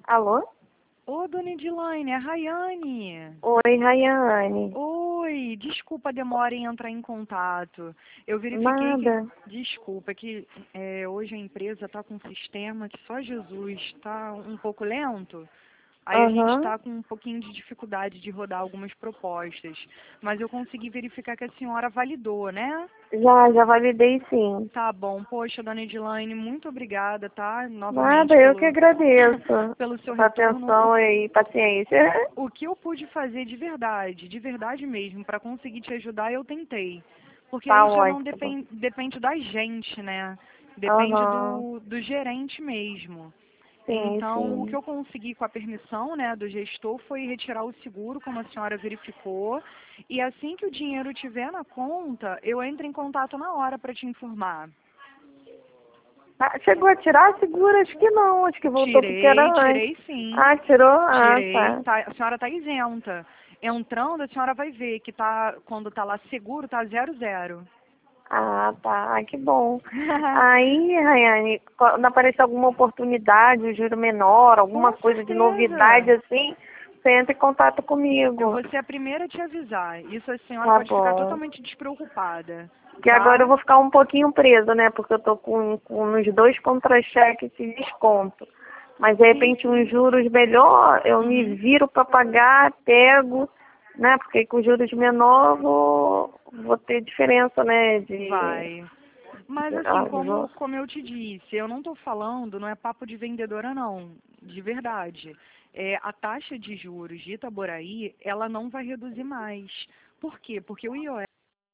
Alô? Ô, dona Edilaine, é a Rayane. Oi, Rayane. Oi, desculpa a demora em entrar em contato. Eu verifiquei que, Nada. desculpa, que hoje a empresa está com um sistema que só Jesus está um pouco lento. Aí a gente Aham. está com um pouquinho de dificuldade de rodar algumas propostas. Mas eu consegui verificar que a senhora validou, né? Já validei sim. Tá bom. Poxa, dona Edilaine, muito obrigada, tá? Nada, Novamente eu que agradeço. pelo seu Sua retorno. atenção e paciência. O que eu pude fazer de verdade mesmo, para conseguir te ajudar, eu tentei. Porque Tá aí já não ótimo. depende da gente, né? Depende Aham. do gerente mesmo. Sim, Então, o que sim. eu consegui com a permissão, né, do gestor foi retirar o seguro, como a senhora verificou. E assim que o dinheiro estiver na conta, eu entro em contato na hora para te informar. Ah, chegou a tirar? Segura? Acho que não. Acho que voltou porque era antes. Tirei sim. Ah, tirou? Ah, Tirei, tá. tá, a senhora está isenta. Entrando, a senhora vai ver que tá, quando tá lá seguro, tá 00. Ah, tá. Ah, que bom. Aí, Rayane, quando aparecer alguma oportunidade, juro menor, alguma Com coisa de novidade certeza. assim, você entra em contato Eu comigo. vou ser a primeira a te avisar. Isso a senhora Tá pode ficar bom. totalmente despreocupada, Que agora eu tá? vou ficar um pouquinho presa, né? Porque eu tô com uns 2 contra-cheques de desconto. Mas de Sim, repente uns sim. juros melhor, eu me Uhum. viro para pagar, pego, né? Porque com juros menor vou ter diferença, né? Vai. Mas assim, Vou- como eu te disse, eu não estou falando, não é papo de vendedora não, de verdade. A taxa de juros de Itaboraí, ela não vai reduzir mais. Por quê? Porque o IOF.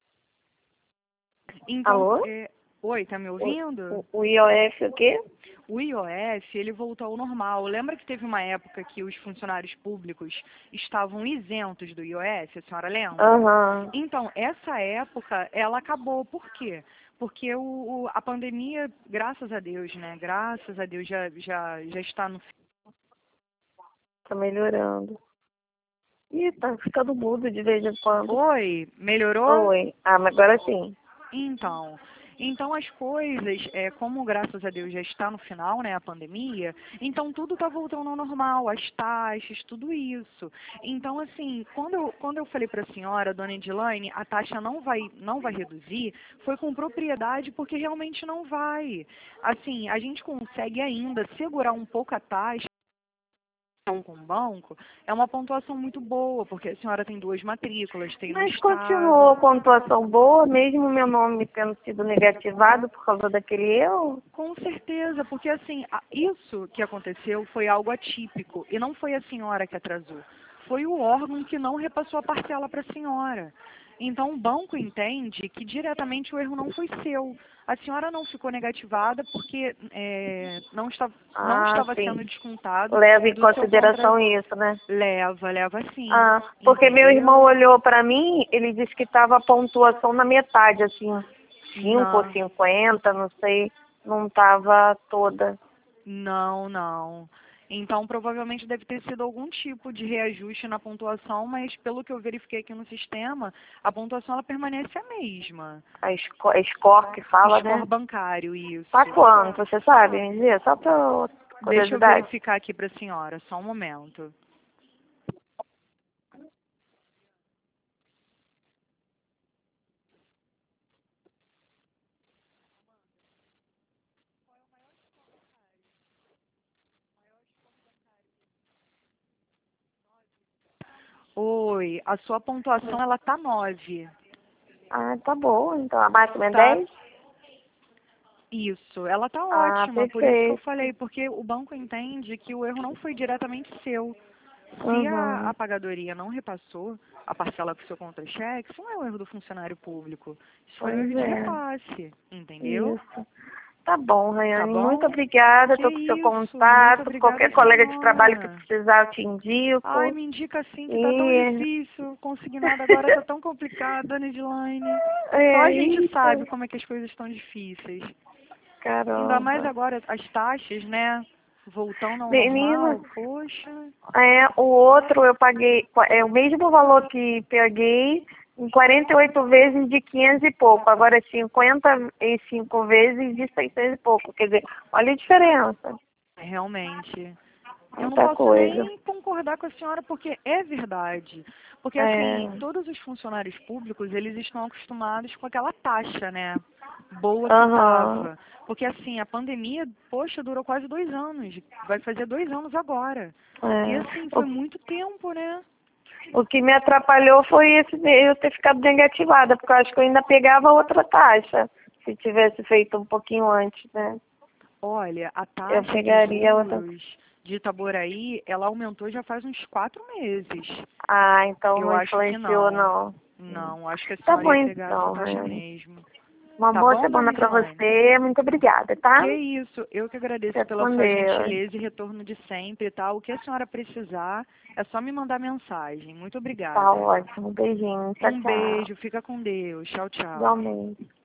Então, Alô? oi, tá me ouvindo? O IOF o quê? O IOF, ele voltou ao normal. Lembra que teve uma época que os funcionários públicos estavam isentos do IOF, a senhora lembra? Aham. Então, essa época, ela acabou. Por quê? Porque a pandemia, graças a Deus, né? Graças a Deus já está no fim. Tá melhorando. Ih, tá ficando mudo de vez em quando. Oi, melhorou? Oi. Ah, mas agora sim. Então, então as coisas, como graças a Deus já está no final, né, a pandemia, então tudo está voltando ao normal, as taxas, tudo isso. Então, assim, quando eu falei para a senhora, dona Edilane, a taxa não vai reduzir, foi com propriedade, porque realmente não vai. Assim, a gente consegue ainda segurar um pouco a taxa com o banco, é uma pontuação muito boa, porque a senhora tem 2 matrículas, tem no Mas continuou estado. a pontuação boa, mesmo meu nome tendo sido negativado por causa daquele erro? Com certeza, porque assim, isso que aconteceu foi algo atípico e não foi a senhora que atrasou, foi o órgão que não repassou a parcela para a senhora. Então o banco entende que diretamente o erro não foi seu. A senhora não ficou negativada porque não Ah, estava sendo sim. descontado Leva em do seu contra. consideração isso, né? Leva sim, Ah, porque meu irmão entendeu? olhou pra mim, ele disse que estava a pontuação na metade, assim, 5 ou Não. 50, não sei, não estava toda. Não. Então, provavelmente deve ter sido algum tipo de reajuste na pontuação, mas pelo que eu verifiquei aqui no sistema, a pontuação ela permanece a mesma. A score que fala, Score né? bancário, Tá isso. quanto, você sabe me dizer? Só pra Deixa eu curiosidade. verificar aqui para a senhora, só um momento. Oi, a sua pontuação ela tá 9, Ah, tá bom, então a máxima é tá? 10. Isso, ela tá Ah, ótima, por isso que eu perfeito. falei, porque o banco entende que o erro não foi diretamente seu. Se a Uhum. pagadoria não repassou a parcela do seu contra-cheque, isso não é um erro do funcionário público. Isso foi um Pois erro de é, repasse, entendeu? isso. Tá bom, Tá Rayane, muito bom? obrigada. Que Estou com o seu isso, muito contato. obrigada, Qualquer colega de trabalho que senhora. precisar, eu te Ai, indico. me indica assim que tá tão E. difícil. Conseguir nada agora tá tão complicado, dona Edilane. Só a gente sabe Eita, como é que as coisas estão difíceis. Ainda mais caramba. agora as taxas, né? Voltando ao Menina, normal, poxa. o outro eu paguei, é o mesmo valor que peguei em 48 vezes de 500 e pouco. Agora é 55 vezes de 600 e pouco. Quer dizer, olha a diferença. Realmente. Eu não muita posso coisa. nem concordar com a senhora, porque é verdade. Porque, É. assim, todos os funcionários públicos, eles estão acostumados com aquela taxa, né? Boa que Aham. tava. Porque, assim, a pandemia, poxa, durou quase 2 anos. Vai fazer 2 anos agora. E, É. assim, foi muito tempo, né? O que me atrapalhou foi eu ter ficado negativada, porque eu acho que eu ainda pegava outra taxa, se tivesse feito um pouquinho antes, né? Olha, a Eu taxa de pegaria outra. juros de Itaboraí, ela aumentou já faz uns 4 meses. Ah, então Eu não acho que influenciou, não. não. Não, acho que a Tá senhora bom ia pegar essa então, taxa né? mesmo. Uma Tá boa bom, semana dona pra Elaine? você. Muito obrigada, tá? Que isso, eu que agradeço Fica pela com sua Deus. gentileza e retorno de sempre, tá? O que a senhora precisar, é só me mandar mensagem. Muito Tá obrigada. ótimo. Beijinho. Tchau, Um tchau. beijo, fica com Deus. Tchau, tchau. Igualmente.